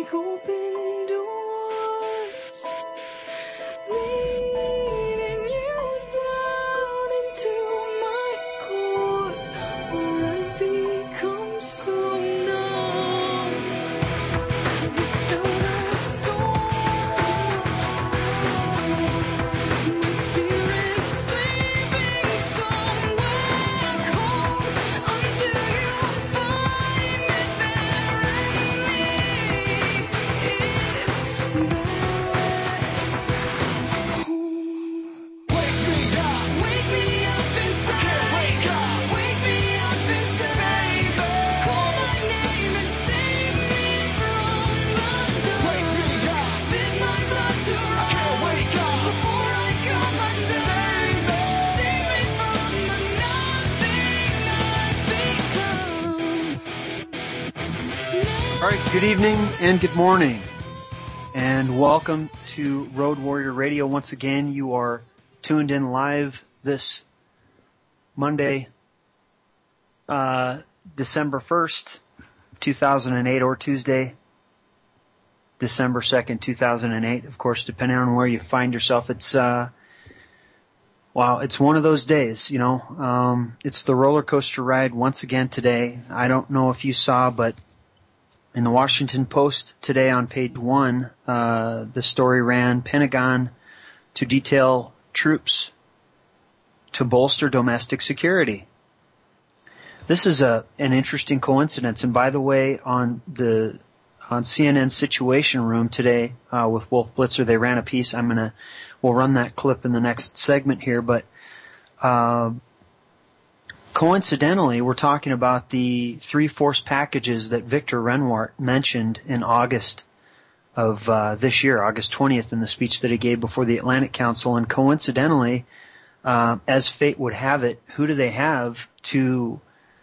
break open doors, leading you down into my court, where I become so numb without a soul. My spirit sleeping somewhere cold until you find me there and lead it back home. Wake me up inside. Wake me up inside. Call my name and save me from the dark. Bid my blood to run before I come undone. Save me from the nothing I've become. All right, good evening and good morning, and welcome to Road Warrior Radio. Once again, you are tuned in live this Monday, December 1st, 2008, or Tuesday, December 2nd, 2008. Of course, depending on where you find yourself, it's it's one of those days, you know. It's the roller coaster ride once again today. I don't know if you saw, but in the Washington Post today on page 1, the story ran, Pentagon to detail troops to bolster domestic security. This is an interesting coincidence. And by the way, on CNN Situation Room today with Wolf Blitzer, they ran a piece. We'll run that clip in the next segment here, but coincidentally, we're talking about the 3 force packages that Victor Renwart mentioned in August of this year, August 20th, in the speech that he gave before the Atlantic Council. And coincidentally, as fate would have it, who do they have to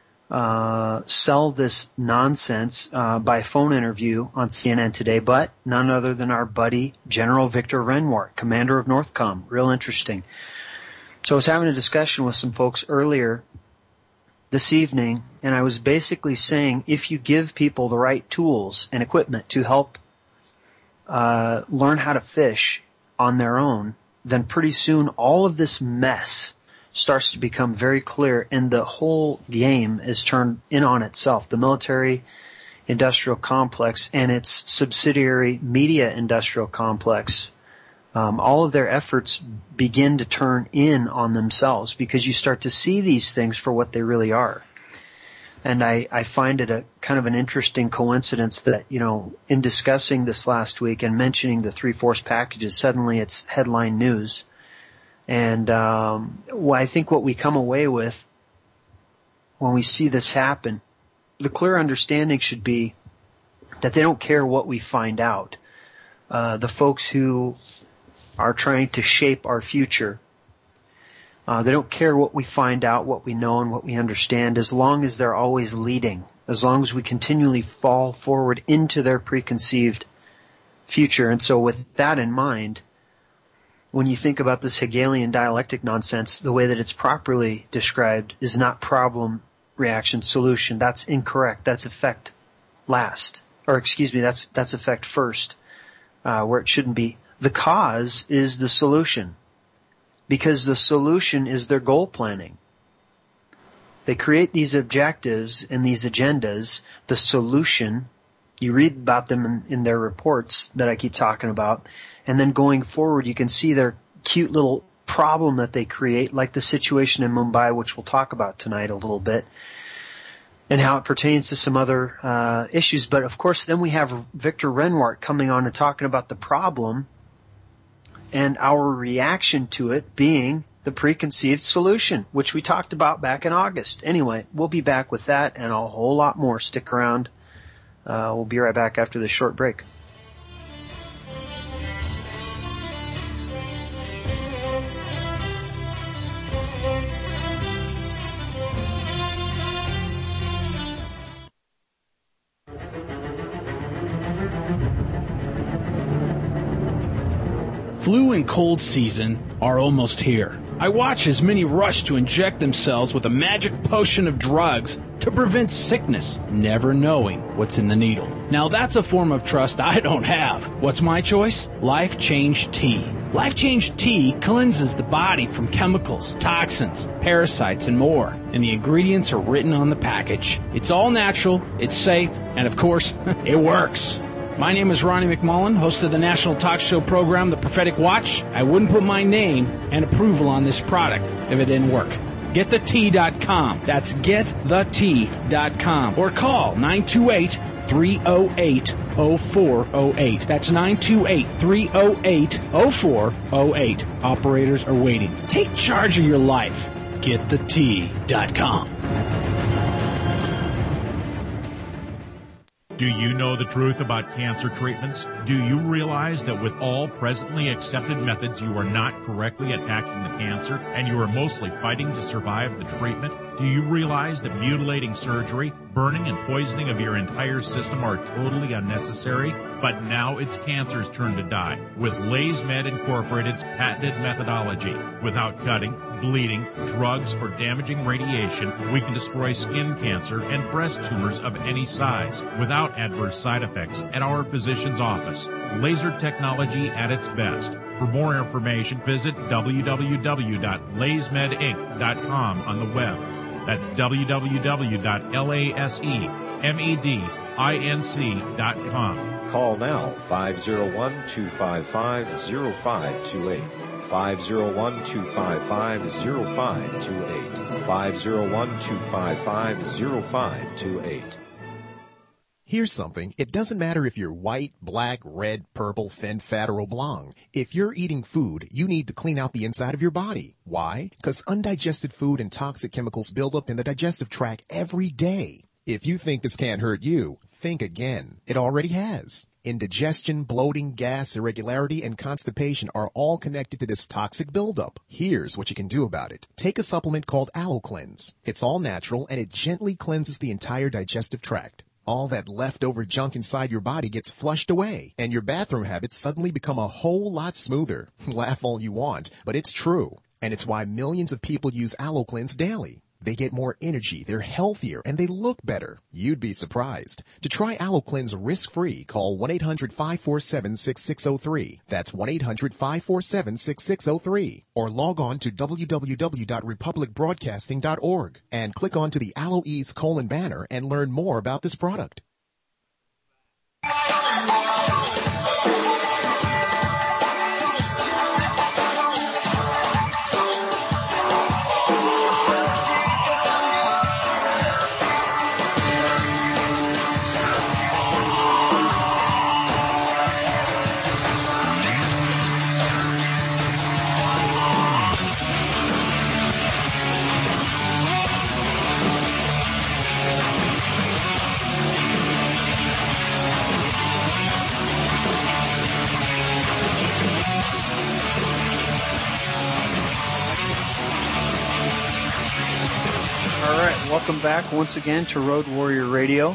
sell this nonsense by phone interview on CNN today? But none other than our buddy General Victor Renwart, commander of NORTHCOM. Real interesting. So I was having a discussion with some folks earlier this evening, and I was basically saying, if you give people the right tools and equipment to help learn how to fish on their own, then pretty soon all of this mess starts to become very clear, and the whole game is turned in on itself. The military industrial complex and its subsidiary media industrial complex, all of their efforts begin to turn in on themselves, because you start to see these things for what they really are. And I find it a kind of an interesting coincidence that, you know, in discussing this last week and mentioning the 3 force packages, suddenly it's headline news. And I think what we come away with when we see this happen, the clear understanding should be that they don't care what we find out. The folks who are trying to shape our future, they don't care what we find out, what we know, and what we understand, as long as they're always leading, as long as we continually fall forward into their preconceived future. And so with that in mind, when you think about this Hegelian dialectic nonsense, the way that it's properly described is not problem, reaction, solution. That's incorrect. That's effect last. Or excuse me, that's effect first, where it shouldn't be. The cause is the solution, because the solution is their goal planning. They create these objectives and these agendas. The solution, you read about them in their reports that I keep talking about, and then going forward you can see their cute little problem that they create, like the situation in Mumbai, which we'll talk about tonight a little bit, and how it pertains to some other issues. But of course then we have Victor Renwart coming on and talking about the problem, and our reaction to it being the preconceived solution, which we talked about back in August. Anyway, we'll be back with that and a whole lot more. Stick around. We'll be right back after this short break. Flu and cold season are almost here. I watch as many rush to inject themselves with a magic potion of drugs to prevent sickness, never knowing what's in the needle. Now that's a form of trust I don't have. What's my choice? Life Change Tea. Life Change Tea cleanses the body from chemicals, toxins, parasites, and more. And the ingredients are written on the package. It's all natural, it's safe, and of course, it works. My name is Ronnie McMullen, host of the national talk show program, The Prophetic Watch. I wouldn't put my name and approval on this product if it didn't work. GetTheTea.com. That's GetTheTea.com. Or call 928-308-0408. That's 928-308-0408. Operators are waiting. Take charge of your life. GetTheTea.com. Do you know the truth about cancer treatments? Do you realize that with all presently accepted methods, you are not correctly attacking the cancer and you are mostly fighting to survive the treatment? Do you realize that mutilating surgery, burning and poisoning of your entire system are totally unnecessary? But now it's cancer's turn to die with LaysMed Incorporated's patented methodology. Without cutting, bleeding, drugs, or damaging radiation, we can destroy skin cancer and breast tumors of any size without adverse side effects at our physician's office. Laser technology at its best. For more information, visit www.laysmedinc.com on the web. That's www.laysmedinc.com. Call now, 501-255-0528. 501-255-0528. 501-255-0528. Here's something. It doesn't matter if you're white, black, red, purple, thin, fat, or oblong. If you're eating food, you need to clean out the inside of your body. Why? Because undigested food and toxic chemicals build up in the digestive tract every day. If you think this can't hurt you, think again. It already has. Indigestion, bloating, gas, irregularity, and constipation are all connected to this toxic buildup. Here's what you can do about it. Take a supplement called AlloCleanse. It's all natural, and it gently cleanses the entire digestive tract. All that leftover junk inside your body gets flushed away, and your bathroom habits suddenly become a whole lot smoother. Laugh all you want, but it's true. And it's why millions of people use AlloCleanse daily. They get more energy, they're healthier, and they look better. You'd be surprised. To try AlloCleanse risk-free, call 1-800-547-6603. That's 1-800-547-6603. Or log on to www.republicbroadcasting.org and click onto the AlloEase banner and learn more about this product. Welcome back once again to Road Warrior Radio.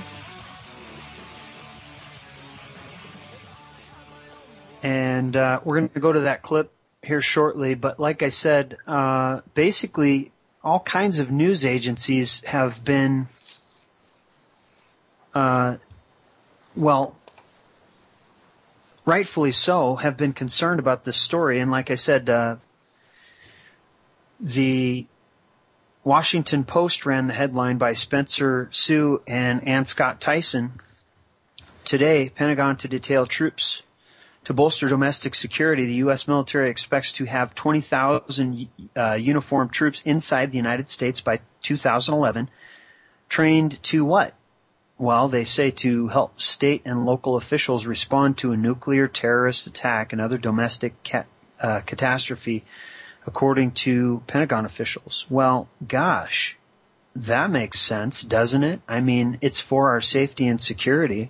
And we're going to go to that clip here shortly. But like I said, basically all kinds of news agencies have been, rightfully so, have been concerned about this story. And like I said, the Washington Post ran the headline by Spencer Sue and Ann Scott Tyson. Today, Pentagon to detail troops to bolster domestic security. The U.S. military expects to have 20,000 uniformed troops inside the United States by 2011. Trained to what? Well, they say to help state and local officials respond to a nuclear terrorist attack and other domestic catastrophe, according to Pentagon officials. Well, gosh, that makes sense, doesn't it? I mean, it's for our safety and security.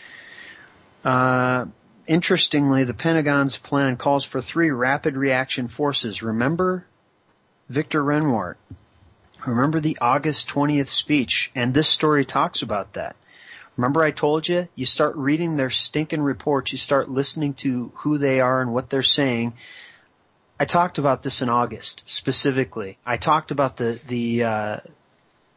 Interestingly, the Pentagon's plan calls for 3 rapid reaction forces. Remember Victor Renwart? Remember the August 20th speech? And this story talks about that. Remember I told you, you start reading their stinking reports, you start listening to who they are and what they're saying. I talked about this in August, specifically. I talked about the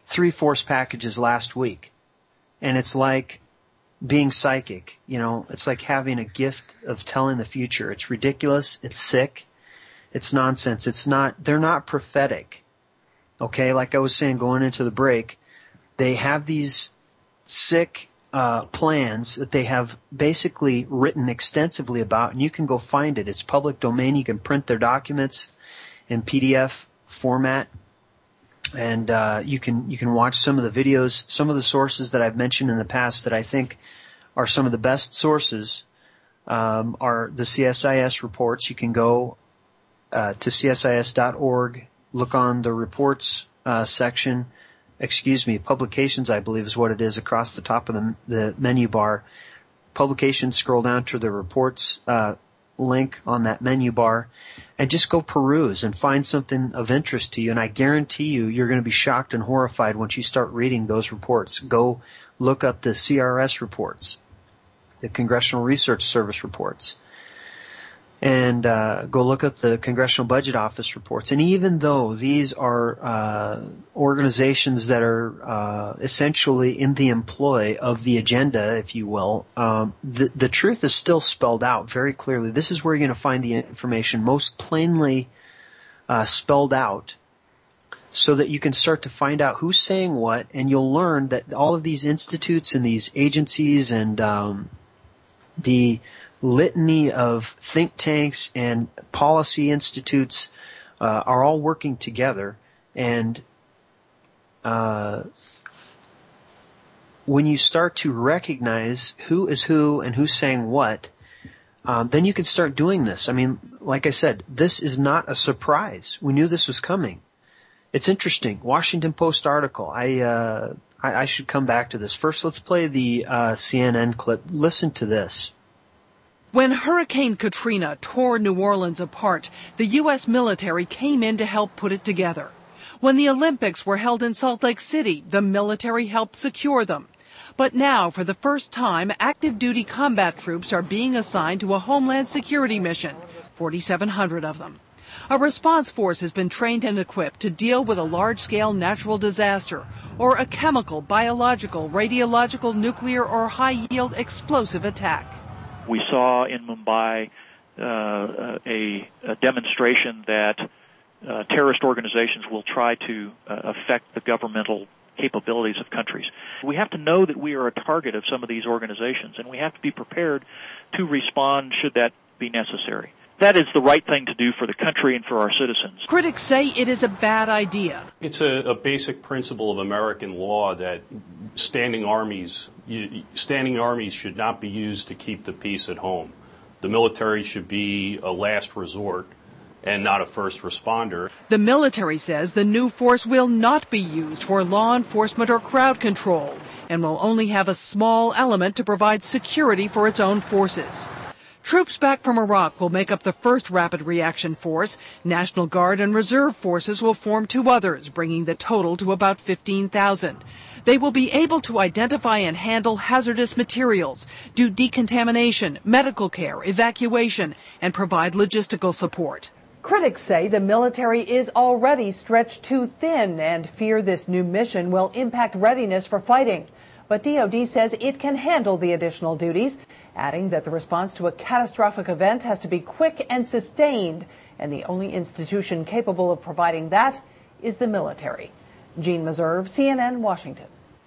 3 force packages last week. And it's like being psychic. It's like having a gift of telling the future. It's ridiculous. It's sick. It's nonsense. They're not prophetic. Okay, like I was saying going into the break, they have these sick plans that they have basically written extensively about, and you can go find it. It's public domain. You can print their documents in PDF format, and you can watch some of the videos. Some of the sources that I've mentioned in the past that I think are some of the best sources are the CSIS reports. You can go to csis.org, look on the reports section. Publications, I believe is what it is, across the top of the menu bar. Publications, scroll down to the reports link on that menu bar, and just go peruse and find something of interest to you. And I guarantee you're going to be shocked and horrified once you start reading those reports. Go look up the CRS reports, the Congressional Research Service reports, and go look up the Congressional Budget Office reports. And even though these are organizations that are essentially in the employ of the agenda, if you will, the truth is still spelled out very clearly. This is where you're going to find the information most plainly spelled out, so that you can start to find out who's saying what, and you'll learn that all of these institutes and these agencies and the litany of think tanks and policy institutes are all working together. And when you start to recognize who is who and who's saying what, then you can start doing this. I mean, like I said, this is not a surprise. We knew this was coming. It's interesting. Washington Post article. I should come back to this. First, let's play the CNN clip. Listen to this. When Hurricane Katrina tore New Orleans apart, the U.S. military came in to help put it together. When the Olympics were held in Salt Lake City, the military helped secure them. But now, for the first time, active duty combat troops are being assigned to a Homeland Security mission, 4,700 of them. A response force has been trained and equipped to deal with a large-scale natural disaster or a chemical, biological, radiological, nuclear, or high-yield explosive attack. We saw in Mumbai a demonstration that terrorist organizations will try to affect the governmental capabilities of countries. We have to know that we are a target of some of these organizations, and we have to be prepared to respond should that be necessary. That is the right thing to do for the country and for our citizens. Critics say it is a bad idea. It's a basic principle of American law that standing armies should not be used to keep the peace at home. The military should be a last resort and not a first responder. The military says the new force will not be used for law enforcement or crowd control and will only have a small element to provide security for its own forces. Troops back from Iraq will make up the first rapid reaction force. National Guard and Reserve forces will form 2 others, bringing the total to about 15,000. They will be able to identify and handle hazardous materials, do decontamination, medical care, evacuation, and provide logistical support. Critics say the military is already stretched too thin and fear this new mission will impact readiness for fighting. But DoD says it can handle the additional duties, adding that the response to a catastrophic event has to be quick and sustained, and the only institution capable of providing that is the military. Jean Meserve, CNN, Washington.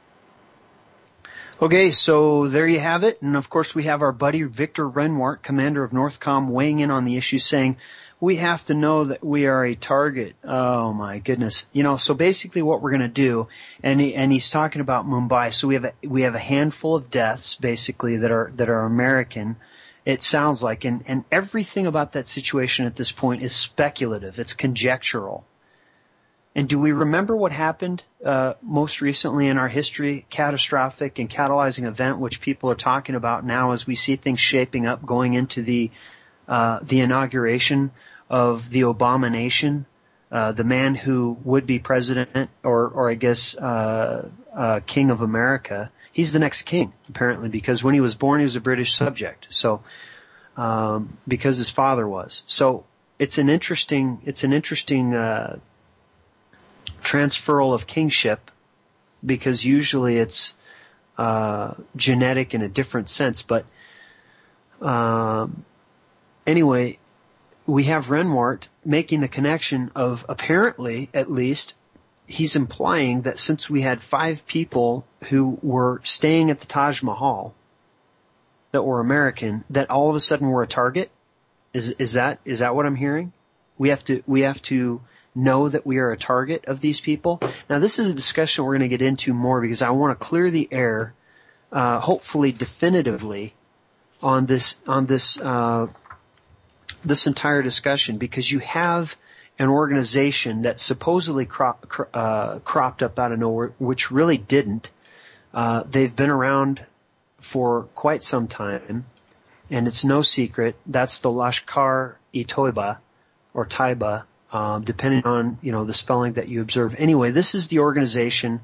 Okay, so there you have it. And of course we have our buddy Victor Renwart, commander of NORTHCOM, weighing in on the issue, saying we have to know that we are a target. Oh my goodness. So basically what we're going to do, and he's talking about Mumbai. So we have a handful of deaths basically that are American. It sounds like, and everything about that situation at this point is speculative. It's conjectural. And do we remember what happened most recently in our history? Catastrophic and catalyzing event, which people are talking about now as we see things shaping up going into the inauguration of the Obama nation, the man who would be president or I guess king of America. He's the next king apparently, because when he was born he was a British subject. So because his father was. So it's an interesting transferal of kingship because usually it's genetic in a different sense. But anyway, we have Renwart making the connection of, apparently, at least, he's implying that since we had 5 people who were staying at the Taj Mahal that were American, that all of a sudden we're a target. Is that what I'm hearing? We have to know that we are a target of these people. Now, this is a discussion we're going to get into more because I want to clear the air, hopefully definitively, on this entire discussion, because you have an organization that supposedly cropped up out of nowhere, which really didn't. They've been around for quite some time, and it's no secret. That's the Lashkar-e-Toiba, or Taiba, depending on the spelling that you observe. Anyway, this is the organization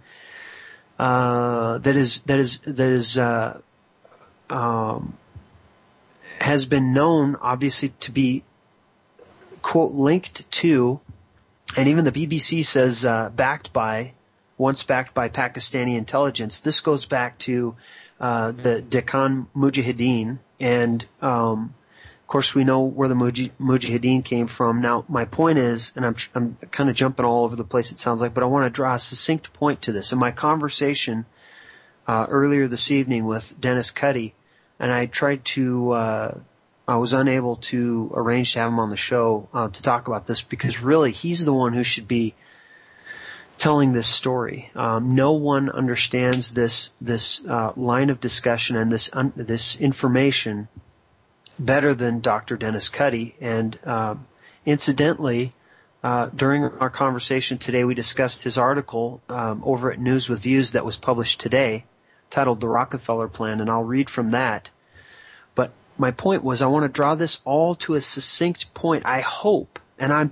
has been known, obviously, to be, quote, linked to, and even the BBC says once backed by Pakistani intelligence. This goes back to the Deccan Mujahideen, and of course we know where the Mujahideen came from. Now, my point is, and I'm kind of jumping all over the place, it sounds like, but I want to draw a succinct point to this. In my conversation earlier this evening with Dennis Cuddy, and I tried to, I was unable to arrange to have him on the show to talk about this, because really he's the one who should be telling this story. No one understands this line of discussion and this information better than Dr. Dennis Cuddy. And incidentally, during our conversation today, we discussed his article over at News with Views that was published today, titled The Rockefeller Plan, and I'll read from that. But my point was, I want to draw this all to a succinct point. I hope, and I'm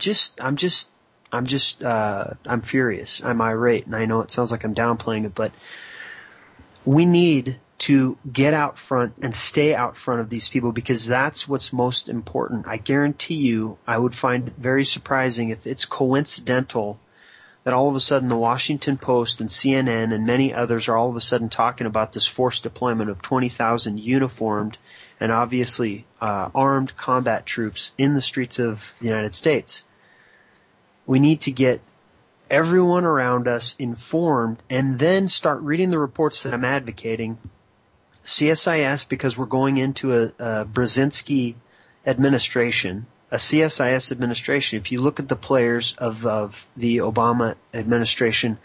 furious, I'm irate, and I know it sounds like I'm downplaying it, but we need to get out front and stay out front of these people, because that's what's most important. I guarantee you, I would find it very surprising if it's coincidental that all of a sudden the Washington Post and CNN and many others are all of a sudden talking about this forced deployment of 20,000 uniformed and obviously armed combat troops in the streets of the United States. We need to get everyone around us informed and then start reading the reports that I'm advocating. CSIS, because we're going into a Brzezinski administration, a CSIS administration. If you look at the players of the Obama administration,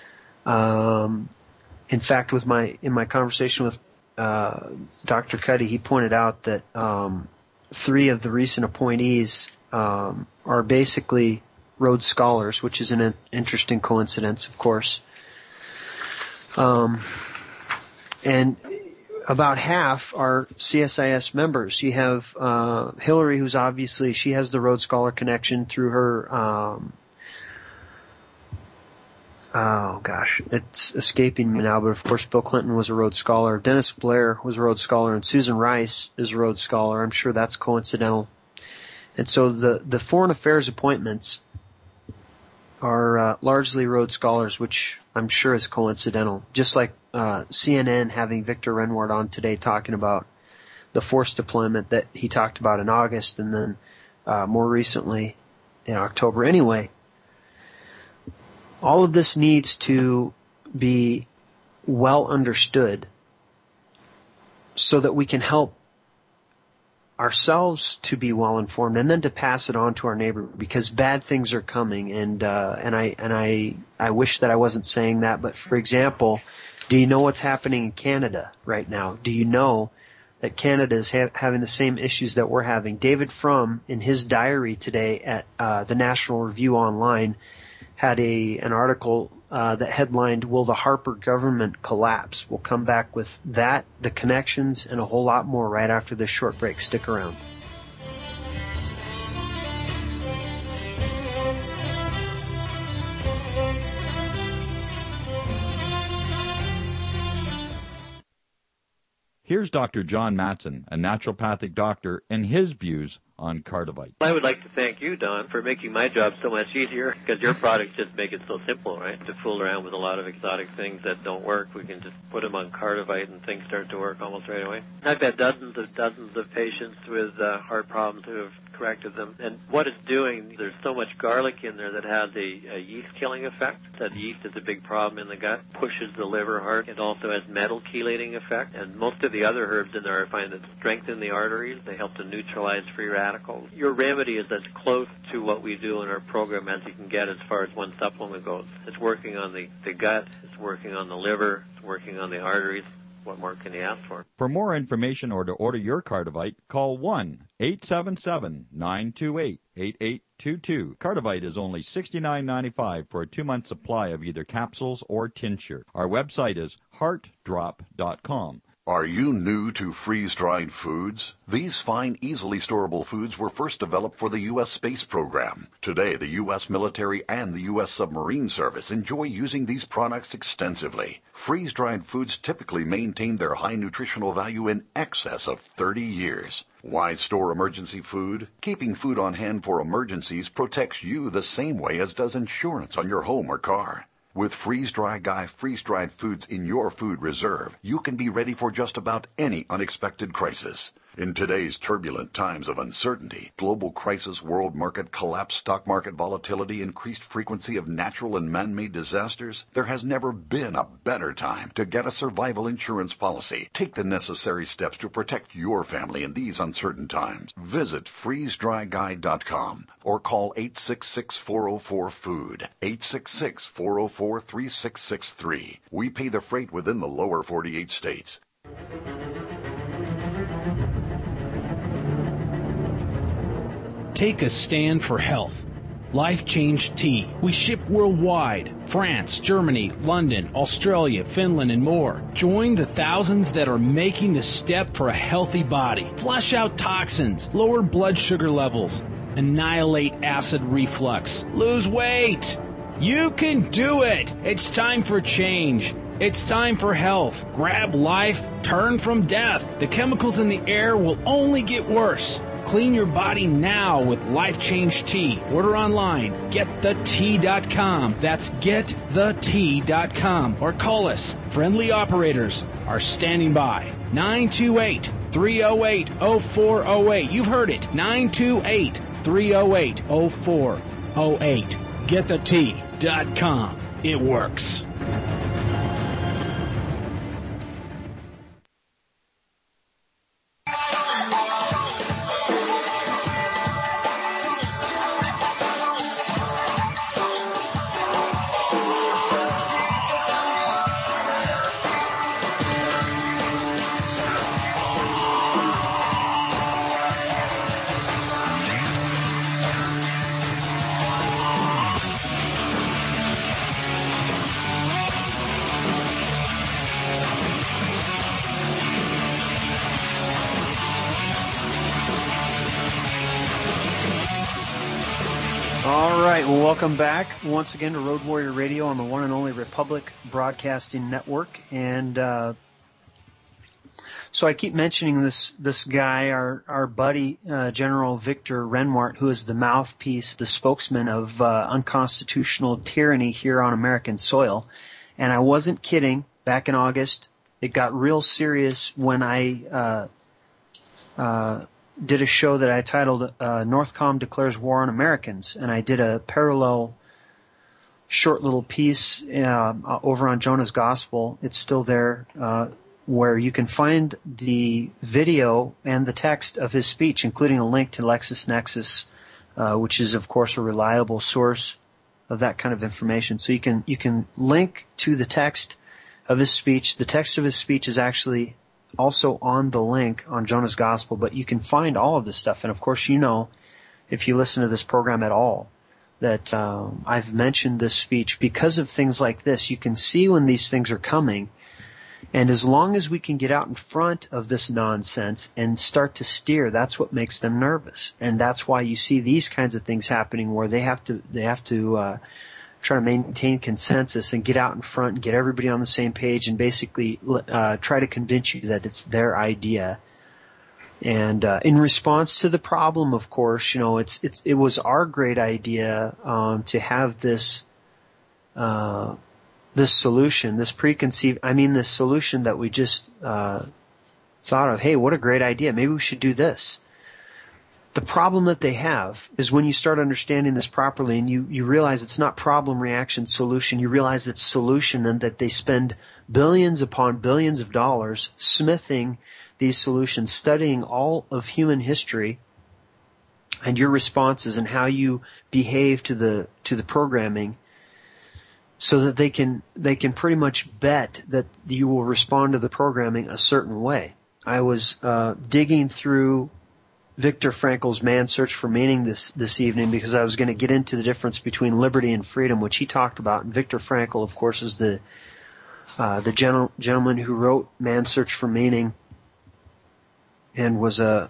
in fact, in my conversation with Dr. Cuddy, he pointed out that 3 of the recent appointees are basically Rhodes Scholars, which is an interesting coincidence, of course. And about half are CSIS members. You have Hillary, who's obviously, she has the Rhodes Scholar connection through her, oh gosh, it's escaping me now, but of course Bill Clinton was a Rhodes Scholar. Dennis Blair was a Rhodes Scholar, and Susan Rice is a Rhodes Scholar. I'm sure that's coincidental. And so the foreign affairs appointments are largely Rhodes Scholars, which I'm sure is coincidental. Just like CNN having Victor Renwart on today talking about the forced deployment that he talked about in August, and then more recently in October. Anyway, all of this needs to be well understood so that we can help ourselves to be well informed, and then to pass it on to our neighbor, because bad things are coming. And I wish that I wasn't saying that, but for example, do you know what's happening in Canada right now? Do you know that Canada is having the same issues that we're having? David Frum, in his diary today at the National Review Online, had an article that headlined, "Will the Harper government collapse?" We'll come back with that, the connections, and a whole lot more right after this short break. Stick around. Here's Dr. John Matson, a naturopathic doctor, and his views on Cardivite. I would like to thank you, Don, for making my job so much easier, because your products just make it so simple, right? To fool around with a lot of exotic things that don't work, we can just put them on Cardivite and things start to work almost right away. I've had dozens of patients with heart problems who have corrected them. And what it's doing, there's so much garlic in there that has a yeast-killing effect. That yeast is a big problem in the gut, pushes the liver hard. It also has metal chelating effect. And most of the other herbs in there I find that strengthen the arteries. They help to neutralize free radicals. Your remedy is as close to what we do in our program as you can get as far as one supplement goes. It's working on the gut, it's working on the liver, it's working on the arteries. What more can you ask for? For more information or to order your Cardivite, call 1-877-928-8822. Cardivite is only $69.95 for a 2-month supply of either capsules or tincture. Our website is heartdrop.com. Are you new to freeze-dried foods? These fine, easily storable foods were first developed for the U.S. space program. Today, the U.S. military and the U.S. submarine service enjoy using these products extensively. Freeze-dried foods typically maintain their high nutritional value in excess of 30 years. Why store emergency food? Keeping food on hand for emergencies protects you the same way as does insurance on your home or car. With Freeze-Dry Guy freeze-dried foods in your food reserve, you can be ready for just about any unexpected crisis. In today's turbulent times of uncertainty, global crisis, world market collapse, stock market volatility, increased frequency of natural and man-made disasters, there has never been a better time to get a survival insurance policy. Take the necessary steps to protect your family in these uncertain times. Visit freezedryguy.com or call 866-404-FOOD, 866-404-3663. We pay the freight within the lower 48 states. Take a stand for health. Life Change Tea. We ship worldwide. France, Germany, London, Australia, Finland, and more. Join the thousands that are making the step for a healthy body. Flush out toxins, lower blood sugar levels, annihilate acid reflux, lose weight. You can do it. It's time for change. It's time for health. Grab life, turn from death. The chemicals in the air will only get worse. Clean your body now with Life Change Tea. Order online, getthetea.com. That's getthetea.com. Or call us. Friendly operators are standing by. 928-308-0408. You've heard it. 928-308-0408. Getthetea.com. It works. Welcome back once again to Road Warrior Radio on the one and only Republic Broadcasting Network. And so I keep mentioning this guy, our buddy, General Victor Renwart, who is the mouthpiece, the spokesman of unconstitutional tyranny here on American soil. And I wasn't kidding. Back in August, it got real serious when I did a show that I titled Northcom Declares War on Americans, and I did a parallel short little piece over on Jonah's Gospel. It's still there, where you can find the video and the text of his speech, including a link to LexisNexis, which is, of course, a reliable source of that kind of information. So you can link to the text of his speech. The text of his speech is actually also on the link on Jonah's Gospel, but you can find all of this stuff. And of course, you know, if you listen to this program at all, that I've mentioned this speech because of things like this. You can see when these things are coming, and as long as we can get out in front of this nonsense and start to steer, that's what makes them nervous. And that's why you see these kinds of things happening, where they have to try to maintain consensus and get out in front and get everybody on the same page and basically try to convince you that it's their idea. And in response to the problem, of course, you know, it was our great idea to have this solution, this solution that we just thought of. Hey, what a great idea! Maybe we should do this. The problem that they have is when you start understanding this properly and you realize it's not problem, reaction, solution, you realize it's solution, and that they spend billions upon billions of dollars smithing these solutions, studying all of human history and your responses and how you behave to the programming, so that they can pretty much bet that you will respond to the programming a certain way. I was digging through Viktor Frankl's Man's Search for Meaning this evening because I was going to get into the difference between liberty and freedom, which he talked about. And Viktor Frankl, of course, is the gentleman who wrote Man's Search for Meaning and was a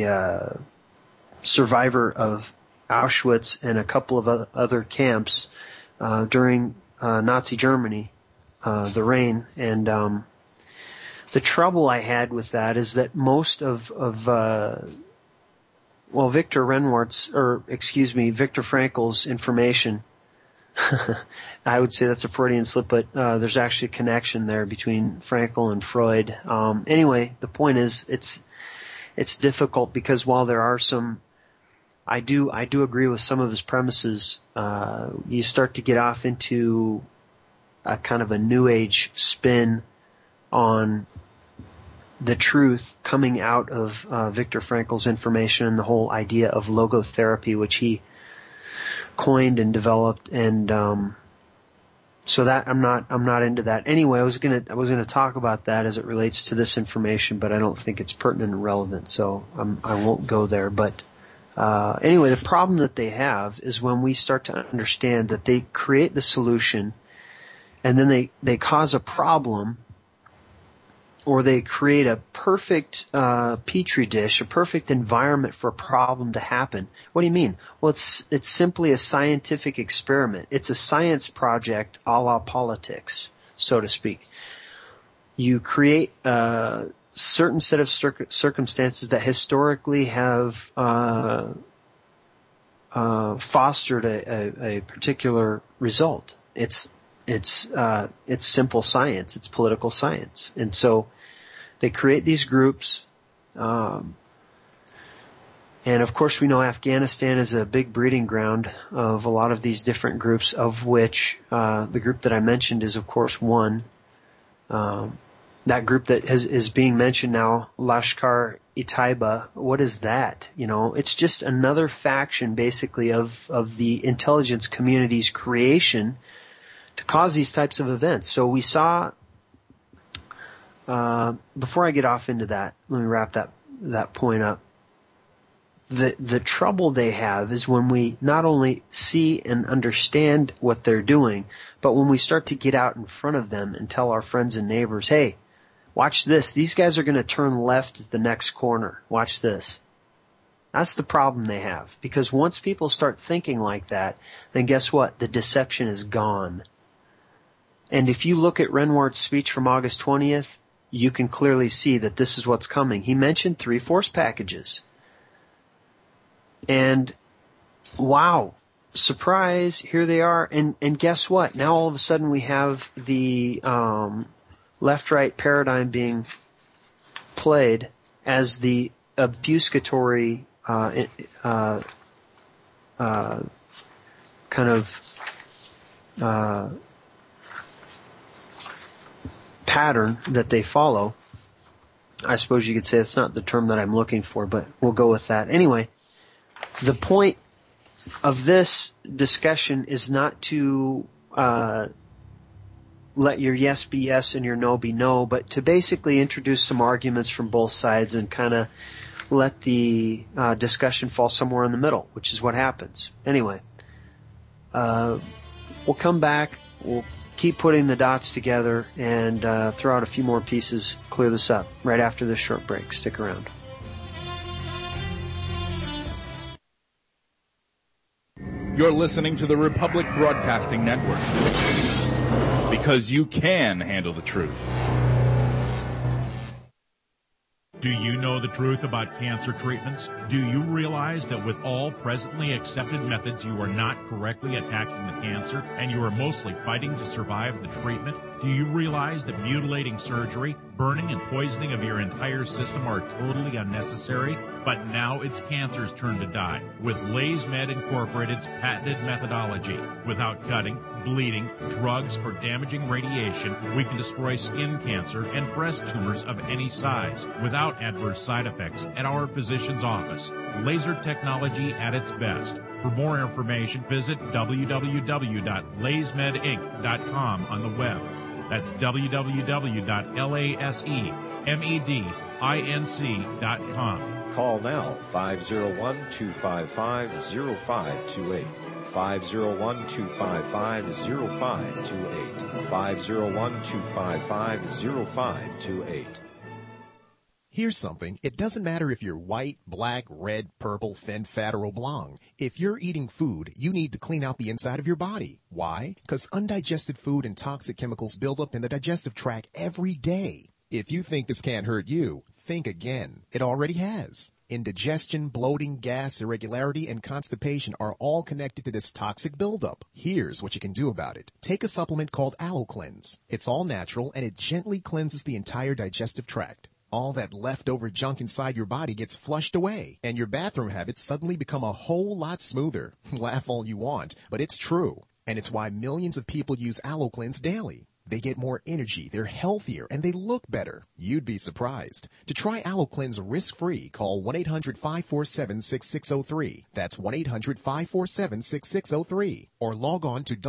survivor of Auschwitz and a couple of other camps during Nazi Germany, the reign. And the trouble I had with that is that most of Viktor Frankl's information, I would say that's a Freudian slip, but there's actually a connection there between Frankl and Freud. Anyway, the point is, it's difficult because while there are some, I do agree with some of his premises, you start to get off into a kind of a New Age spin on the truth coming out of Viktor Frankl's information and the whole idea of logotherapy, which he coined and developed, and so that I'm not into that. Anyway, I was gonna talk about that as it relates to this information, but I don't think it's pertinent and relevant, so I won't go there. But anyway, the problem that they have is when we start to understand that they create the solution, and then they cause a problem, or they create a perfect petri dish, a perfect environment for a problem to happen. What do you mean? Well, it's simply a scientific experiment. It's a science project a la politics, so to speak. You create a certain set of circumstances that historically have fostered a particular result. It's simple science. It's political science. And so they create these groups, and of course we know Afghanistan is a big breeding ground of a lot of these different groups, of which the group that I mentioned is of course one. That group that is being mentioned now, Lashkar-e-Taiba, what is that? You know, it's just another faction basically of the intelligence community's creation to cause these types of events. So we saw, before I get off into that, let me wrap that point up. The trouble they have is when we not only see and understand what they're doing, but when we start to get out in front of them and tell our friends and neighbors, hey, watch this. These guys are going to turn left at the next corner. Watch this. That's the problem they have. Because once people start thinking like that, then guess what? The deception is gone. And if you look at Renwart's speech from August 20th, you can clearly see that this is what's coming. He mentioned 3 force packages. And wow, surprise, here they are. And guess what? Now all of a sudden we have the left-right paradigm being played as the obfuscatory kind of pattern that they follow. I suppose you could say it's not the term that I'm looking for, but we'll go with that. Anyway, the point of this discussion is not to let your yes be yes and your no be no, but to basically introduce some arguments from both sides and kind of let the discussion fall somewhere in the middle, which is what happens. Anyway, we'll come back. We'll keep putting the dots together and throw out a few more pieces, clear this up right after this short break. Stick around. You're listening to the Republic Broadcasting Network. Because you can handle the truth. Do you know the truth about cancer treatments? Do you realize that with all presently accepted methods, you are not correctly attacking the cancer and you are mostly fighting to survive the treatment? Do you realize that mutilating surgery, burning and poisoning of your entire system are totally unnecessary? But now it's cancer's turn to die with LaysMed Incorporated's patented methodology. Without cutting, bleeding, drugs, or damaging radiation, we can destroy skin cancer and breast tumors of any size without adverse side effects at our physician's office. Laser technology at its best. For more information, visit www.laysmedinc.com on the web. That's www.lasemedinc.com. Call now, 501-255-0528. 501-255-0528. 501-255-0528. Here's something. It doesn't matter if you're white, black, red, purple, thin, fat, or oblong. If you're eating food, you need to clean out the inside of your body. Why? Because undigested food and toxic chemicals build up in the digestive tract every day. If you think this can't hurt you, think again. It already has. Indigestion, bloating, gas, irregularity, and constipation are all connected to this toxic buildup. Here's what you can do about it. Take a supplement called AlloCleanse. It's all natural, and it gently cleanses the entire digestive tract. All that leftover junk inside your body gets flushed away, and your bathroom habits suddenly become a whole lot smoother. Laugh all you want, but it's true. And it's why millions of people use AlloCleanse daily. They get more energy, they're healthier, and they look better. You'd be surprised. To try AlloCleanse risk-free, call 1-800-547-6603. That's 1-800-547-6603. Or log on to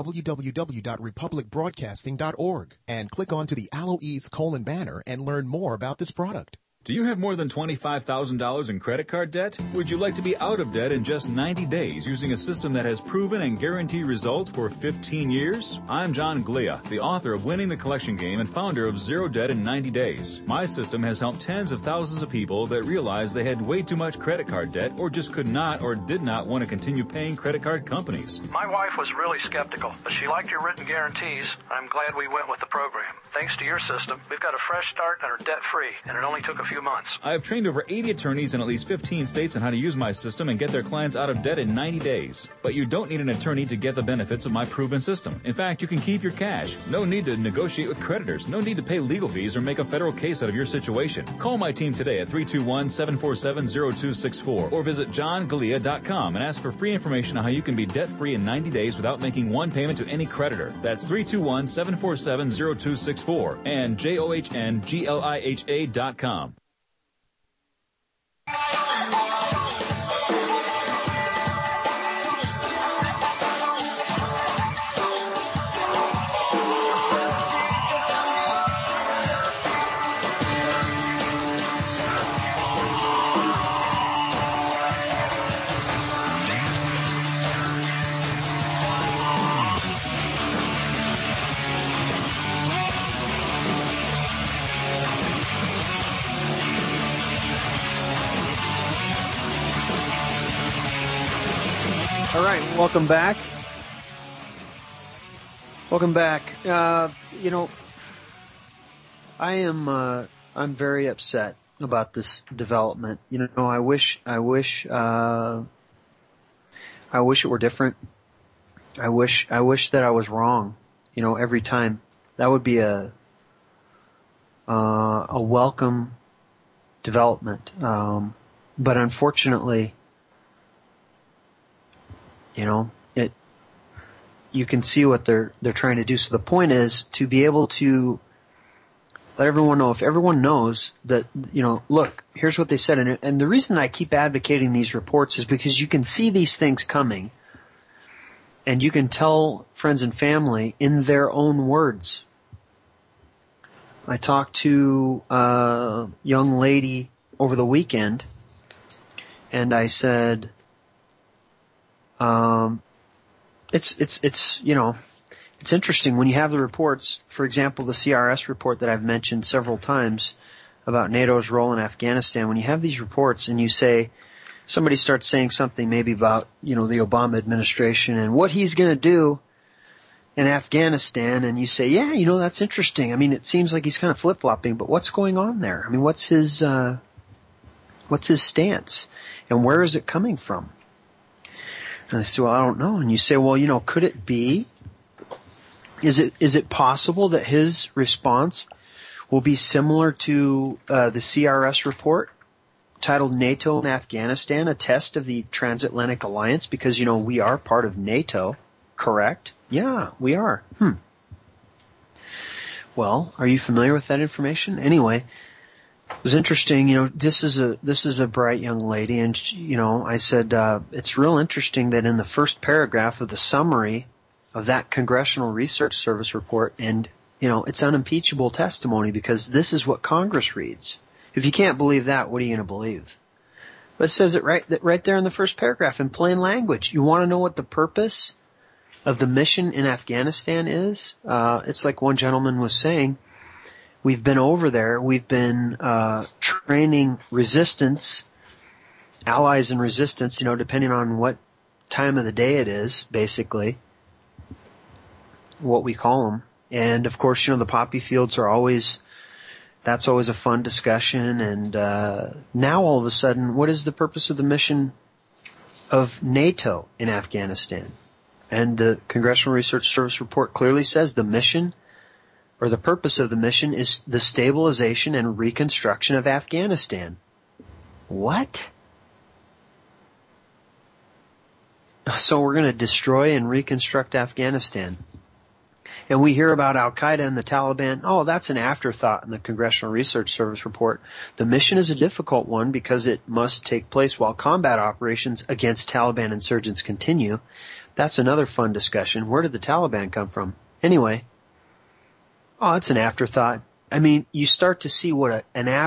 www.republicbroadcasting.org and click onto the AlloEase banner and learn more about this product. Do you have more than $25,000 in credit card debt? Would you like to be out of debt in just 90 days using a system that has proven and guaranteed results for 15 years? I'm John Glia, the author of Winning the Collection Game and founder of Zero Debt in 90 Days. My system has helped tens of thousands of people that realized they had way too much credit card debt or just could not or did not want to continue paying credit card companies. My wife was really skeptical, but she liked your written guarantees. I'm glad we went with the program. Thanks to your system, we've got a fresh start and are debt-free, and it only took a few months. I have trained over 80 attorneys in at least 15 states on how to use my system and get their clients out of debt in 90 days. But you don't need an attorney to get the benefits of my proven system. In fact, you can keep your cash. No need to negotiate with creditors. No need to pay legal fees or make a federal case out of your situation. Call my team today at 321-747-0264 or visit johngalia.com and ask for free information on how you can be debt-free in 90 days without making one payment to any creditor. That's 321-747-0264 and JOHNGLIHA.com. All right, welcome back. Welcome back. I'm very upset about this development. I wish it were different. I wish that I was wrong. Every time. That would be a welcome development. But unfortunately, you can see what they're trying to do. So the point is to be able to let everyone know. If everyone knows that, look, here's what they said. And the reason I keep advocating these reports is because you can see these things coming and you can tell friends and family in their own words. I talked to a young lady over the weekend and I said, it's interesting when you have the reports, for example, the CRS report that I've mentioned several times about NATO's role in Afghanistan. When you have these reports and you say, somebody starts saying something maybe about, the Obama administration and what he's going to do in Afghanistan, and you say, yeah, that's interesting. I mean, it seems like he's kind of flip-flopping, but what's going on there? I mean, what's his stance? And where is it coming from? And they say, well, I don't know. And you say, well, could it be? Is it possible that his response will be similar to the CRS report titled NATO in Afghanistan, a test of the transatlantic alliance? Because, we are part of NATO, correct? Yeah, we are. Well, are you familiar with that information? Anyway, it was interesting. This is a bright young lady, and I said it's real interesting that in the first paragraph of the summary of that Congressional Research Service report, and it's unimpeachable testimony because this is what Congress reads. If you can't believe that, what are you going to believe? But it says it right there in the first paragraph in plain language. You want to know what the purpose of the mission in Afghanistan is? It's like one gentleman was saying, we've been over there, we've been training resistance, allies in resistance, depending on what time of the day it is, basically, what we call them. And of course, the poppy fields are that's always a fun discussion. And now all of a sudden, what is the purpose of the mission of NATO in Afghanistan? And the Congressional Research Service report clearly says the mission, or the purpose of the mission, is the stabilization and reconstruction of Afghanistan. What? So we're going to destroy and reconstruct Afghanistan. And we hear about Al-Qaeda and the Taliban. Oh, that's an afterthought in the Congressional Research Service report. The mission is a difficult one because it must take place while combat operations against Taliban insurgents continue. That's another fun discussion. Where did the Taliban come from? Anyway, it's an afterthought. I mean, you start to see what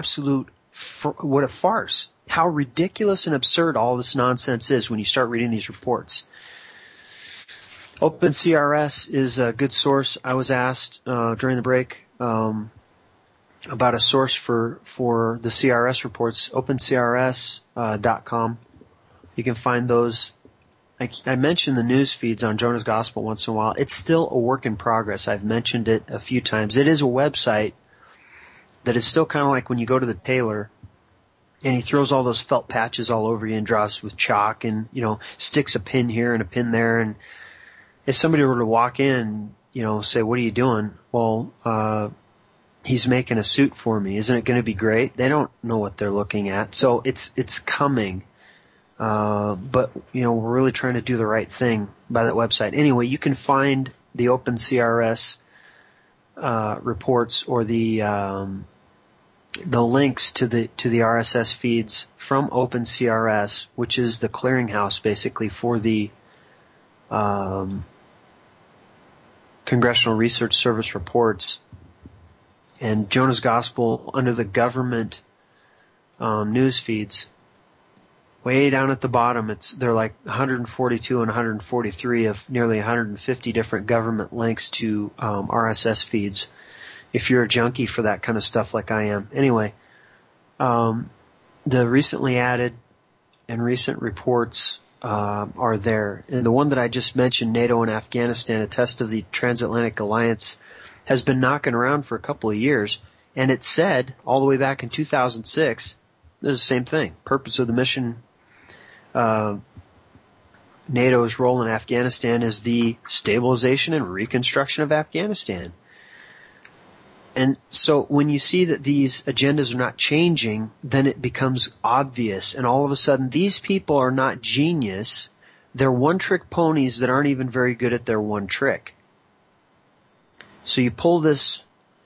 a farce, how ridiculous and absurd all this nonsense is when you start reading these reports. OpenCRS is a good source. I was asked during the break about a source for the CRS reports, OpenCRS.com. You can find those. I mention the news feeds on Jonah's Gospel once in a while. It's still a work in progress. I've mentioned it a few times. It is a website that is still kind of like when you go to the tailor and he throws all those felt patches all over you and draws with chalk and, sticks a pin here and a pin there. And if somebody were to walk in, say, what are you doing? Well, he's making a suit for me. Isn't it going to be great? They don't know what they're looking at. So it's coming. But, we're really trying to do the right thing by that website. Anyway, you can find the OpenCRS reports or the links to the RSS feeds from OpenCRS, which is the clearinghouse basically for the Congressional Research Service reports, and Jonah's Gospel under the government news feeds. Way down at the bottom, they're like 142 and 143 of nearly 150 different government links to RSS feeds. If you're a junkie for that kind of stuff like I am. Anyway, the recently added and recent reports are there. And the one that I just mentioned, NATO and Afghanistan, a test of the transatlantic alliance, has been knocking around for a couple of years. And it said, all the way back in 2006, this is the same thing. Purpose of the mission, NATO's role in Afghanistan is the stabilization and reconstruction of Afghanistan. And so when you see that these agendas are not changing, then it becomes obvious. And all of a sudden, these people are not genius. They're one-trick ponies that aren't even very good at their one trick. So you pull this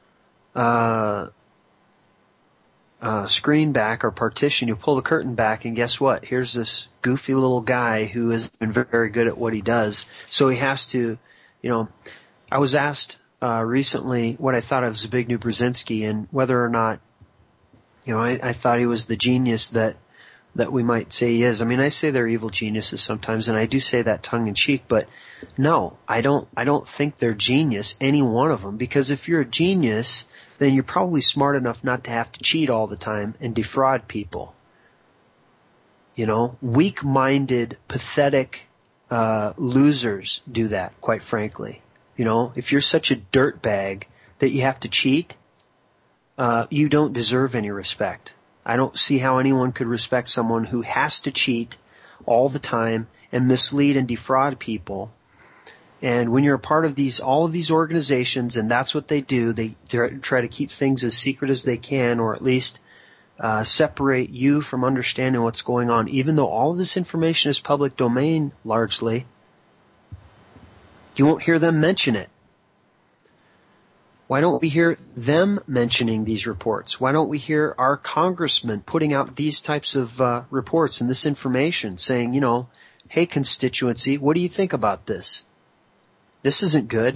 screen back or partition, you pull the curtain back, and guess what? Here's this goofy little guy who has been very good at what he does. So he has to, I was asked recently what I thought of Zbigniew Brzezinski and whether or not, I thought he was the genius that we might say he is. I mean, I say they're evil geniuses sometimes, and I do say that tongue in cheek, but no, I don't think they're genius, any one of them, because if you're a genius, then you're probably smart enough not to have to cheat all the time and defraud people. Weak-minded, pathetic losers do that, quite frankly. If you're such a dirtbag that you have to cheat, you don't deserve any respect. I don't see how anyone could respect someone who has to cheat all the time and mislead and defraud people. And when you're a part of all of these organizations, and that's what they do, they try to keep things as secret as they can, or at least separate you from understanding what's going on, even though all of this information is public domain largely. You won't hear them mention it. Why don't we hear them mentioning these reports? Why don't we hear our congressmen putting out these types of reports and this information saying, hey, constituency, what do you think about this? This isn't good.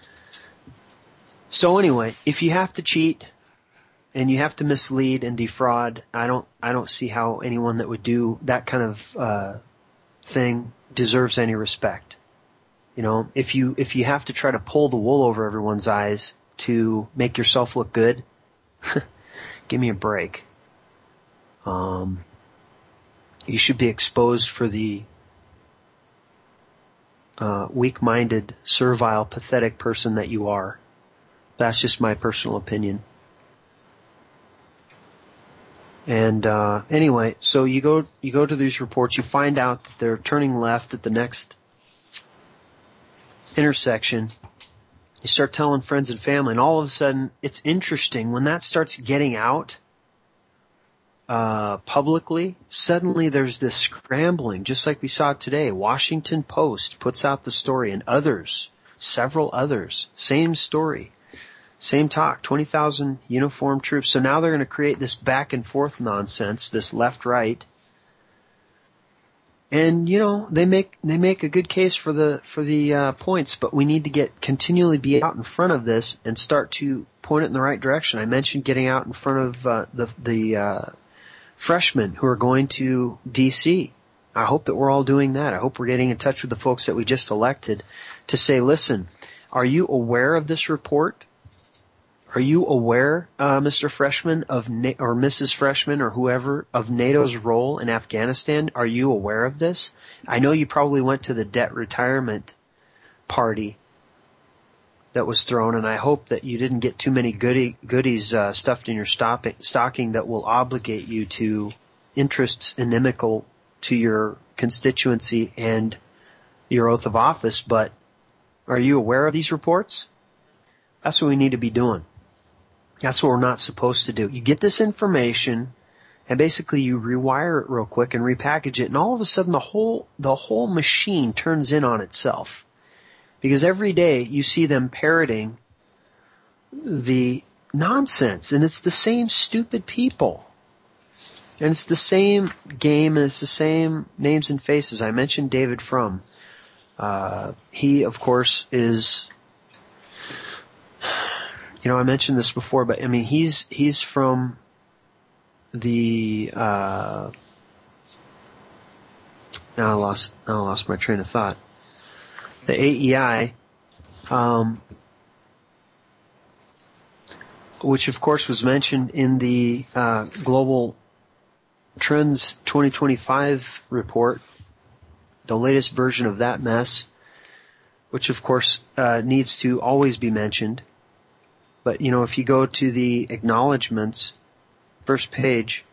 So anyway, if you have to cheat and you have to mislead and defraud, I don't see how anyone that would do that kind of thing deserves any respect. If you have to try to pull the wool over everyone's eyes to make yourself look good, give me a break. You should be exposed for the weak-minded, servile, pathetic person that you are. That's just my personal opinion. And anyway, so you go to these reports, you find out that they're turning left at the next intersection. You start telling friends and family, and all of a sudden, it's interesting when that starts getting out publicly. Suddenly, there's this scrambling, just like we saw today. Washington Post puts out the story, and others, several others, same story, same talk. 20,000 uniformed troops. So now they're going to create this back and forth nonsense, this left-right. And they make a good case for the points, but we need to continually be out in front of this and start to point it in the right direction. I mentioned getting out in front of the freshmen who are going to D.C. I hope that we're all doing that. I hope we're getting in touch with the folks that we just elected to say, listen, are you aware of this report? Are you aware, Mr. Freshman or Mrs. Freshman or whoever, of NATO's role in Afghanistan? Are you aware of this? I know you probably went to the debt retirement party that was thrown, and I hope that you didn't get too many goodies stuffed in your stocking that will obligate you to interests inimical to your constituency and your oath of office. But are you aware of these reports? That's what we need to be doing. That's what we're not supposed to do. You get this information, and basically you rewire it real quick and repackage it, and all of a sudden the whole machine turns in on itself. Because every day you see them parroting the nonsense, and it's the same stupid people. And it's the same game, and it's the same names and faces. I mentioned David Frum. He, of course, is... I mentioned this before, but I mean, he's from the, now I lost my train of thought. The AEI, which of course was mentioned in the, Global Trends 2025 report, the latest version of that mess, which of course, needs to always be mentioned. But, if you go to the acknowledgments, first page,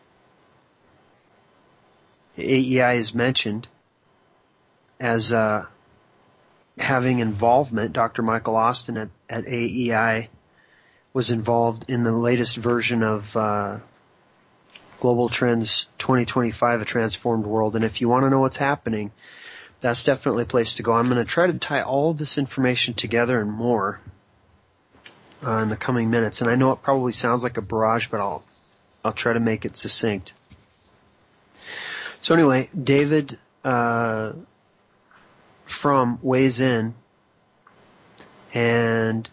the AEI is mentioned as having involvement. Dr. Michael Austin at AEI was involved in the latest version of Global Trends 2025, A Transformed World. And if you want to know what's happening, that's definitely a place to go. I'm going to try to tie all of this information together and more in the coming minutes, and I know it probably sounds like a barrage, but I'll try to make it succinct. So anyway, David Frum weighs in and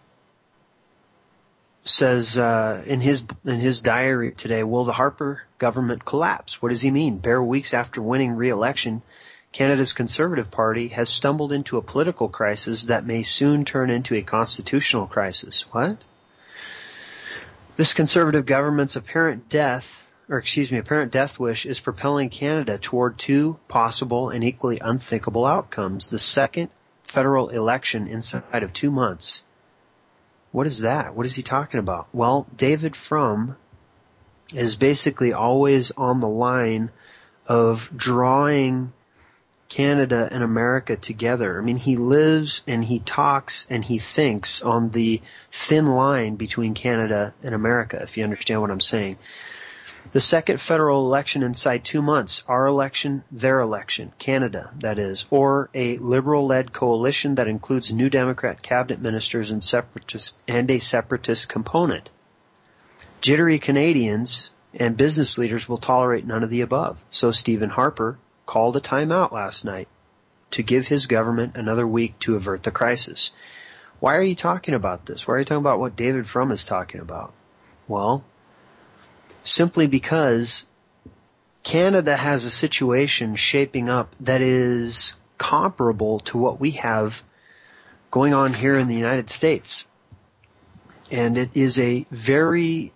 says in his diary today, will the Harper government collapse? What does he mean? Bare weeks after winning re-election, Canada's Conservative Party has stumbled into a political crisis that may soon turn into a constitutional crisis. What? This Conservative government's apparent death apparent death wish is propelling Canada toward two possible and equally unthinkable outcomes. The second federal election inside of 2 months. What is that? What is he talking about? Well, David Frum is basically always on the line of drawing Canada and America together. I mean, he lives and he talks and he thinks on the thin line between Canada and America, if you understand what I'm saying. The second federal election inside 2 months, our election, their election, Canada, that is, or a liberal-led coalition that includes New Democrat cabinet ministers and a separatist component. Jittery Canadians and business leaders will tolerate none of the above. So Stephen Harper called a timeout last night to give his government another week to avert the crisis. Why are you talking about this? Why are you talking about what David Frum is talking about? Well, simply because Canada has a situation shaping up that is comparable to what we have going on here in the United States. And it is a very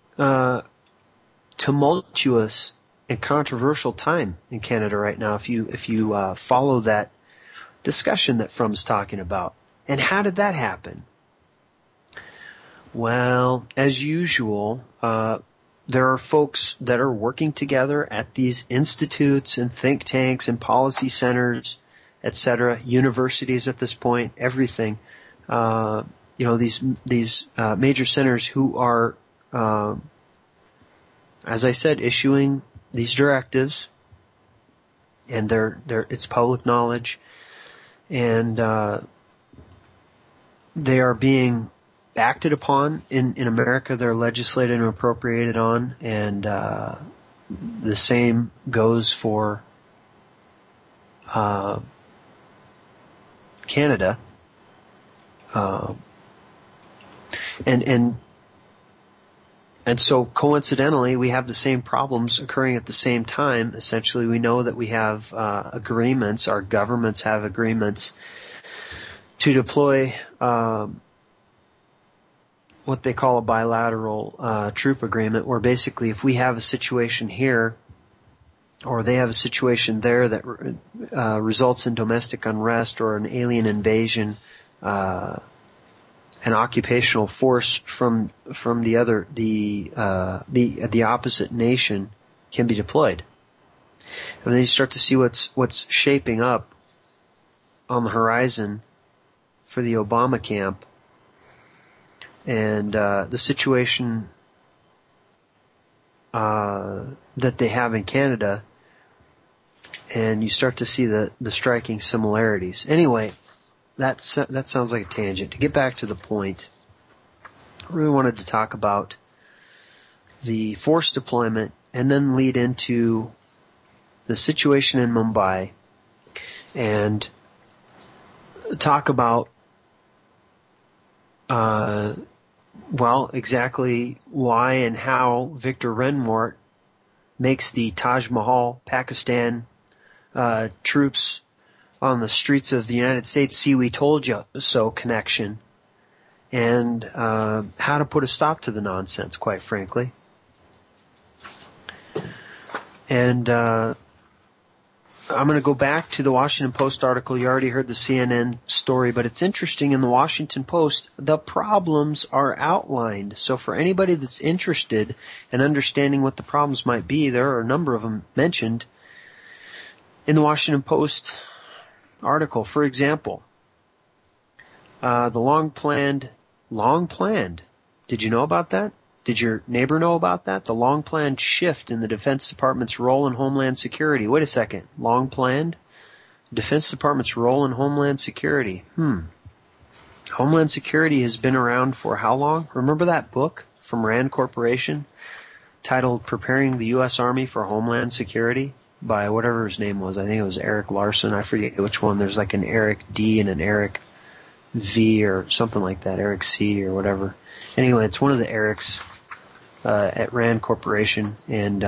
tumultuous and controversial time in Canada right now if you follow that discussion that Frum's talking about. And how did that happen? Well, as usual, there are folks that are working together at these institutes and think tanks and policy centers, etc., universities at this point, everything. These major centers who are, as I said, issuing these directives, and it's public knowledge, and they are being acted upon in America. They're legislated and appropriated on, and the same goes for Canada. And so coincidentally, we have the same problems occurring at the same time. Essentially, we know that we have agreements, our governments have agreements to deploy what they call a bilateral troop agreement, where basically if we have a situation here or they have a situation there that results in domestic unrest or an alien invasion, an occupational force from the opposite nation can be deployed. And then you start to see what's shaping up on the horizon for the Obama camp, and the situation that they have in Canada, and you start to see the striking similarities. Anyway, that sounds like a tangent. To get back to the point, I really wanted to talk about the force deployment and then lead into the situation in Mumbai and talk about exactly why and how Victor Renwart makes the Taj Mahal, Pakistan troops on the streets of the United States see we told you so connection, and how to put a stop to the nonsense, quite frankly. And I'm going to go back to the Washington Post article. You already heard the CNN story, but it's interesting. In the Washington Post, the problems are outlined. So for anybody that's interested in understanding what the problems might be, there are a number of them mentioned in the Washington Post article. For example, the long planned, did you know about that? Did your neighbor know about that? The long planned shift in the Defense Department's role in Homeland Security. Wait a second. Long planned? Defense Department's role in Homeland Security. Homeland Security has been around for how long? Remember that book from Rand Corporation titled Preparing the U.S. Army for Homeland Security by whatever his name was. I think it was Eric Larson. I forget which one. There's like an Eric D and an Eric V or something like that. Eric C or whatever. Anyway, it's one of the Erics at Rand Corporation, and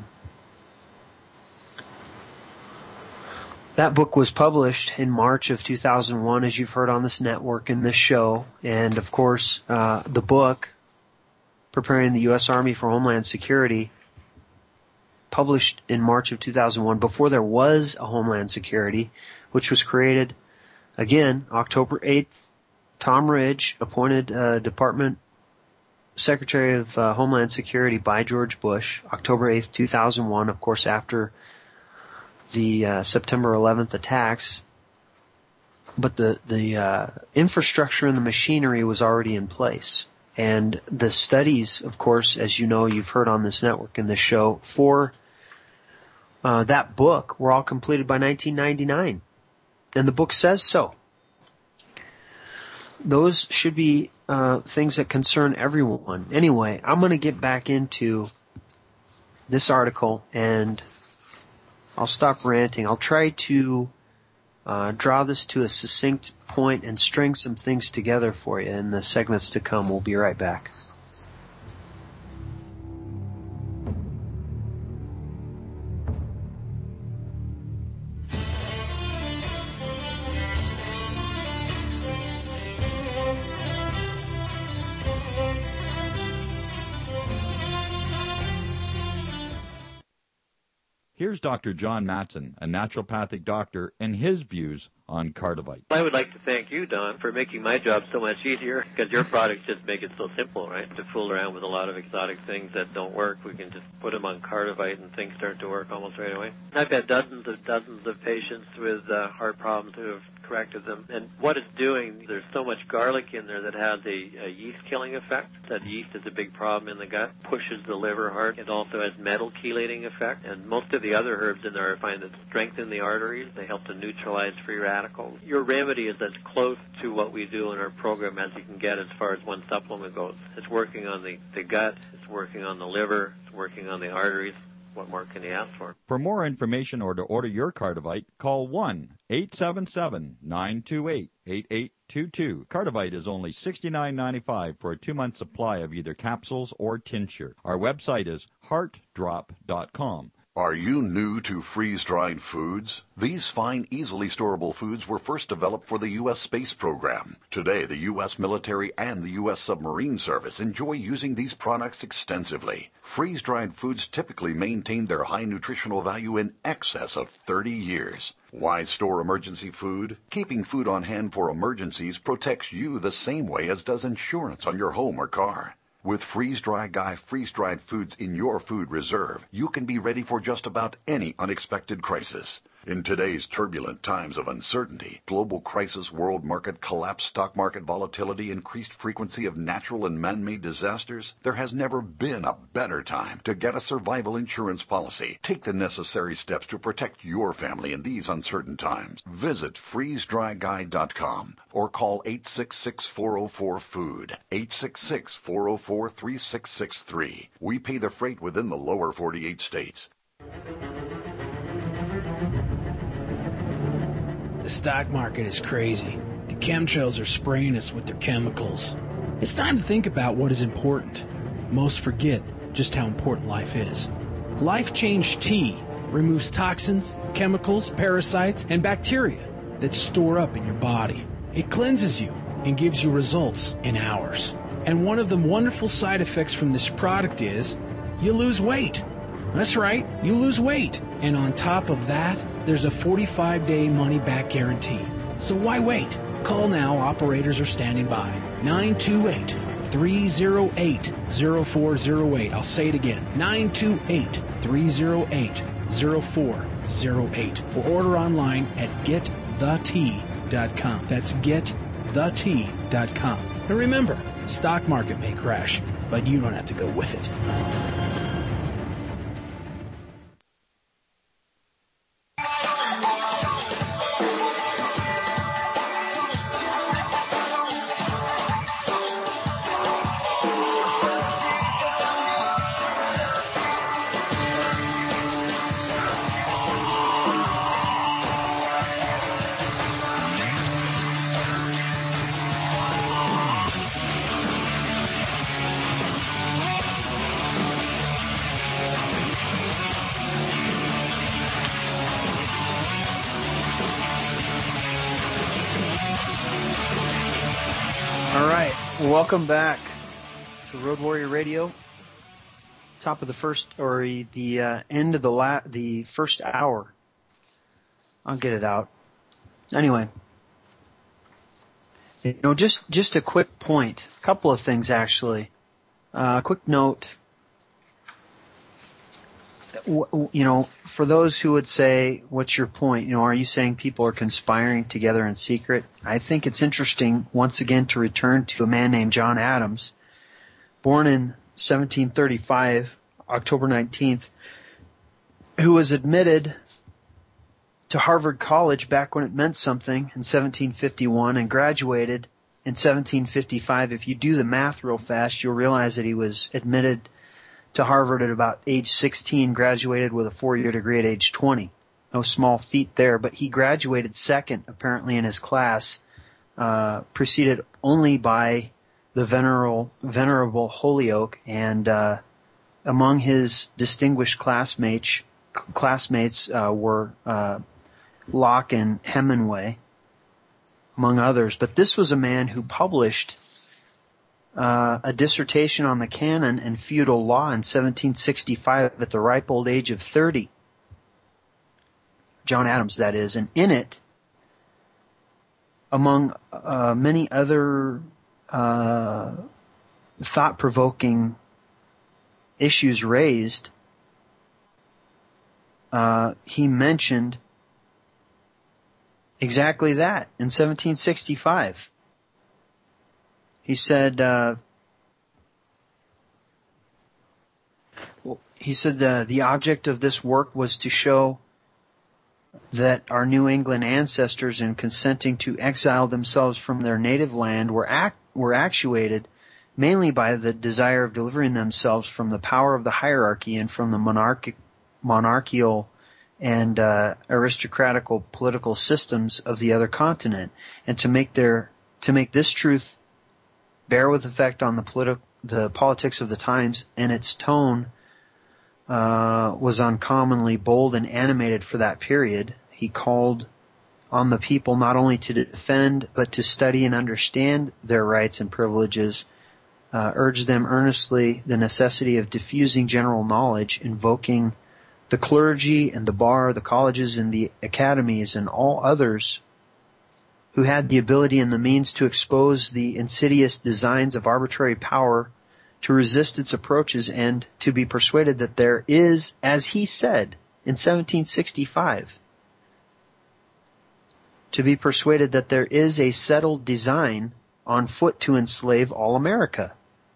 that book was published in March of 2001, as you've heard on this network in this show. And of course, the book, Preparing the U.S. Army for Homeland Security, published in March of 2001, before there was a Homeland Security, which was created, again, October 8th. Tom Ridge, appointed Department Secretary of Homeland Security by George Bush, October 8th, 2001, of course, after the September 11th attacks. But the infrastructure and the machinery was already in place. And the studies, of course, as you know, you've heard on this network in this show, for that book were all completed by 1999. And the book says so. Those should be things that concern everyone. Anyway, I'm going to get back into this article, and I'll stop ranting. I'll try to draw this to a succinct point and string some things together for you in the segments to come. We'll be right back. Here's Dr. John Matson, a naturopathic doctor, and his views on Cardivite. I would like to thank you, Don, for making my job so much easier, because your products just make it so simple, right? To fool around with a lot of exotic things that don't work, we can just put them on Cardivite and things start to work almost right away. I've had dozens of patients with heart problems who have corrected them. And what it's doing, there's so much garlic in there that has a yeast-killing effect. That yeast is a big problem in the gut, pushes the liver hard. It also has metal chelating effect. And most of the other herbs in there I find that strengthen the arteries. They help to neutralize free radicals. Your remedy is as close to what we do in our program as you can get as far as one supplement goes. It's working on the gut, it's working on the liver, it's working on the arteries. What more can you ask for? For more information or to order your Cardivite, call 1-877-928-8822. Cardivite is only $69.95 for a 2-month supply of either capsules or tincture. Our website is heartdrop.com. Are you new to freeze-dried foods? These fine, easily storable foods were first developed for the U.S. space program. Today, the U.S. military and the U.S. submarine service enjoy using these products extensively. Freeze-dried foods typically maintain their high nutritional value in excess of 30 years. Why store emergency food? Keeping food on hand for emergencies protects you the same way as does insurance on your home or car. With Freeze-Dry Guy freeze-dried foods in your food reserve, you can be ready for just about any unexpected crisis. In today's turbulent times of uncertainty, global crisis, world market collapse, stock market volatility, increased frequency of natural and man-made disasters, there has never been a better time to get a survival insurance policy. Take the necessary steps to protect your family in these uncertain times. Visit freezedryguy.com or call 866-404-FOOD, 866-404-3663. We pay the freight within the lower 48 states. The stock market is crazy. The chemtrails are spraying us with their chemicals. It's time to think about what is important. Most forget just how important life is. Life Change Tea removes toxins, chemicals, parasites, and bacteria that store up in your body. It cleanses you and gives you results in hours. And one of the wonderful side effects from this product is you lose weight. That's right, you lose weight. And on top of that, there's a 45-day money-back guarantee. So why wait? Call now. Operators are standing by. 928-308-0408. I'll say it again. 928-308-0408. Or order online at getthetea.com. That's getthetea.com. And remember, stock market may crash, but you don't have to go with it. All right, welcome back to Road Warrior Radio. top of the first, or the end of the first hour. I'll get it out. Anyway, just a quick point. A couple of things, actually. Quick note. For those who would say, what's your point? Are you saying people are conspiring together in secret? I think it's interesting, once again, to return to a man named John Adams, born in 1735, October 19th, who was admitted to Harvard College back when it meant something in 1751 and graduated in 1755. If you do the math real fast, you'll realize that he was admitted to Harvard at about age 16, graduated with a 4-year degree at age 20. No small feat there, but he graduated second, apparently, in his class, preceded only by the venerable Holyoake, and among his distinguished classmates were Locke and Hemingway, among others. But this was a man who published a dissertation on the canon and feudal law in 1765 at the ripe old age of 30. John Adams, that is. And in it, among many other thought-provoking issues raised, he mentioned exactly that in 1765. He said, the object of this work was to show that our New England ancestors, in consenting to exile themselves from their native land, were actuated mainly by the desire of delivering themselves from the power of the hierarchy and from the monarchical and aristocratical political systems of the other continent, and to make this truth bear with effect on the politics of the times, and its tone was uncommonly bold and animated for that period. He called on the people not only to defend, but to study and understand their rights and privileges, urged them earnestly the necessity of diffusing general knowledge, invoking the clergy and the bar, the colleges and the academies, and all others who had the ability and the means to expose the insidious designs of arbitrary power, to resist its approaches, and to be persuaded that there is, as he said in 1765, to be persuaded that there is a settled design on foot to enslave all America.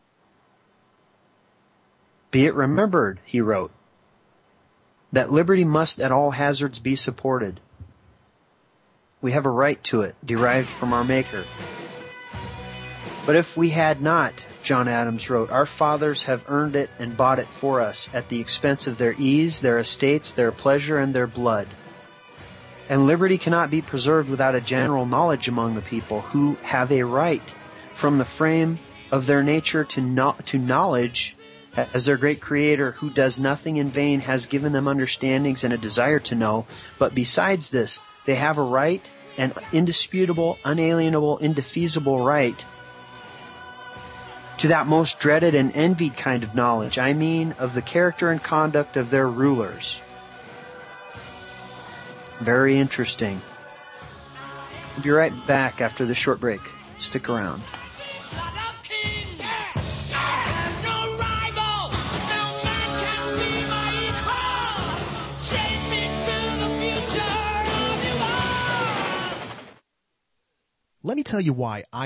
Be it remembered, he wrote, that liberty must at all hazards be supported. We have a right to it, derived from our Maker. But if we had not, John Adams wrote, our fathers have earned it and bought it for us at the expense of their ease, their estates, their pleasure, and their blood. And liberty cannot be preserved without a general knowledge among the people, who have a right from the frame of their nature to knowledge, as their great Creator, who does nothing in vain, has given them understandings and a desire to know. But besides this, they have a right, an indisputable, unalienable, indefeasible right to that most dreaded and envied kind of knowledge. I mean, of the character and conduct of their rulers. Very interesting. We'll be right back after this short break. Stick around. Let me tell you why